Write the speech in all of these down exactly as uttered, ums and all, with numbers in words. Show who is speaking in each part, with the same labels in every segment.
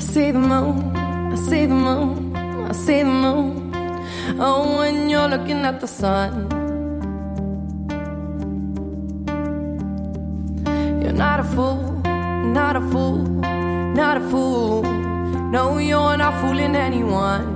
Speaker 1: see the moon, I see the moon, I see the moon. Oh, when you're looking at the sun, you're not a fool, not a fool, not a fool. No, you're not fooling anyone.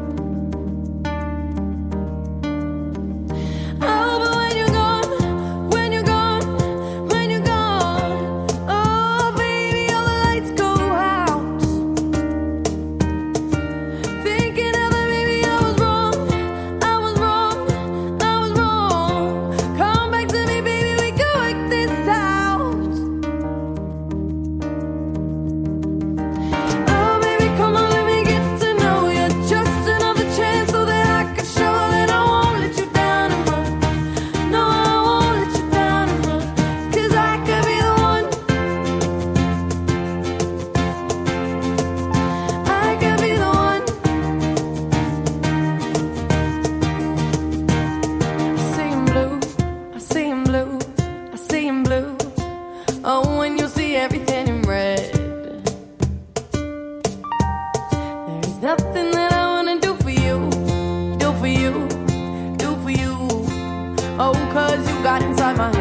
Speaker 1: Oh, when you see everything in red, there's nothing that I wanna do for you, do for you, do for you. Oh, cause you got inside my